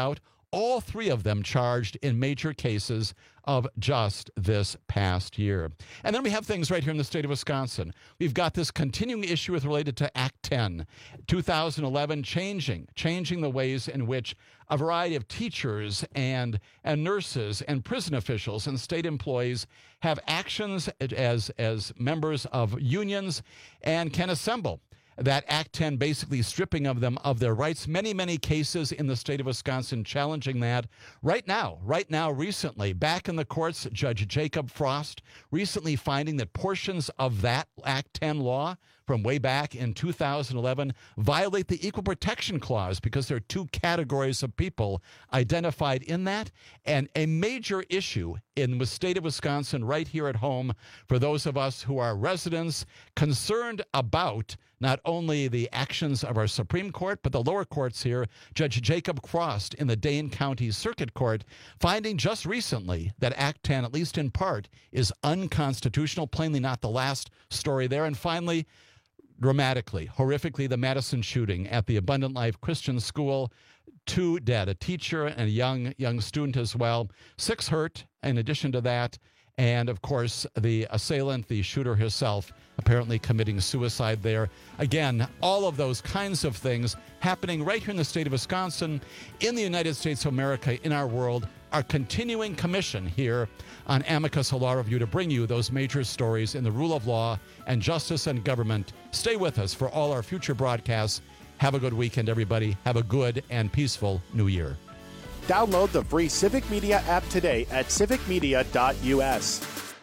All three of them charged in major cases of just this past year. And then we have things right here in the state of Wisconsin. We've got this continuing issue with related to Act ten, two thousand eleven, changing, changing the ways in which a variety of teachers and, and nurses and prison officials and state employees have actions as, as members of unions and can assemble. That Act ten basically stripping of them of their rights. Many, many cases in the state of Wisconsin challenging that. Right now, right now, recently, back in the courts, Judge Jacob Frost recently finding that portions of that Act ten law from way back in two thousand eleven violate the Equal Protection Clause because there are two categories of people identified in that. And a major issue in the state of Wisconsin right here at home for those of us who are residents concerned about not only the actions of our Supreme Court, but the lower courts here. Judge Jacob Frost in the Dane County Circuit Court finding just recently that Act ten, at least in part, is unconstitutional, plainly not the last story there. And finally, dramatically, horrifically, the Madison shooting at the Abundant Life Christian School. Two dead, a teacher and a young, young student as well. Six hurt in addition to that. And, of course, the assailant, the shooter herself, apparently committing suicide there. Again, all of those kinds of things happening right here in the state of Wisconsin, in the United States of America, in our world. Our continuing commission here on Amicus Law Review to bring you those major stories in the rule of law and justice and government. Stay with us for all our future broadcasts. Have a good weekend, everybody. Have a good and peaceful new year. Download the free Civic Media app today at civic media dot u s.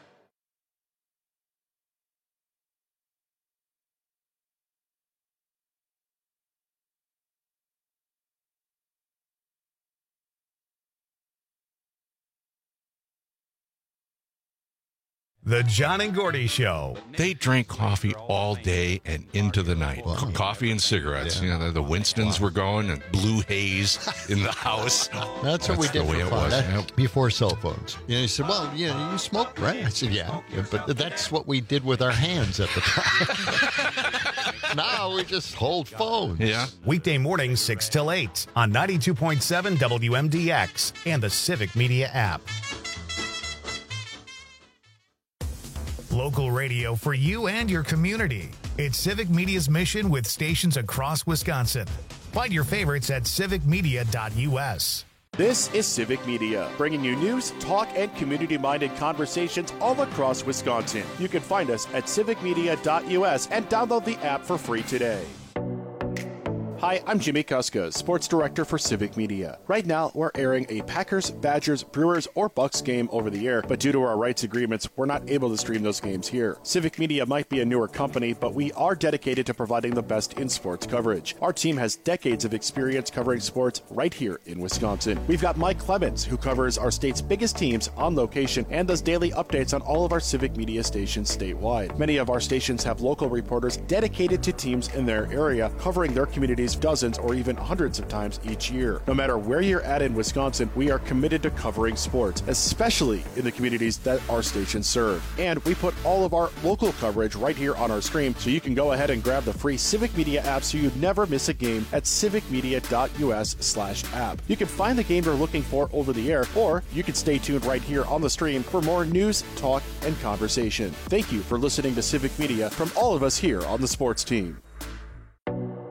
The John and Gordy Show. They drank coffee all day and into the night. Co- Coffee and cigarettes. Yeah. You know, the, the Winstons wow. were going and blue haze in the house. That's, That's what we did the way for it fun. was. That, Yep. Before cell phones. You know, he said, well, you know, you smoked, right? I said, yeah. yeah but that's what we did with our hands at the time. Now we just hold phones. Yeah. Weekday mornings, six till eight on ninety-two point seven W M D X and the Civic Media app. Local radio for you and your community. It's Civic Media's mission with stations across Wisconsin. Find your favorites at civic media dot u s. This is Civic Media, bringing you news, talk, and community-minded conversations all across Wisconsin. You can find us at civic media dot u s and download the app for free today. Hi, I'm Jimmy Kuska, Sports Director for Civic Media. Right now, we're airing a Packers, Badgers, Brewers, or Bucks game over the air, but due to our rights agreements, we're not able to stream those games here. Civic Media might be a newer company, but we are dedicated to providing the best in sports coverage. Our team has decades of experience covering sports right here in Wisconsin. We've got Mike Clemens, who covers our state's biggest teams on location and does daily updates on all of our Civic Media stations statewide. Many of our stations have local reporters dedicated to teams in their area, covering their communities dozens or even hundreds of times each year. No matter where you're at in Wisconsin, we are committed to covering sports, especially in the communities that our stations serve. And we put all of our local coverage right here on our stream, so you can go ahead and grab the free Civic Media app so you never miss a game at civic media dot u s slash app. You can find the game you're looking for over the air, or you can stay tuned right here on the stream for more news, talk, and conversation. Thank you for listening to Civic Media from all of us here on the sports team.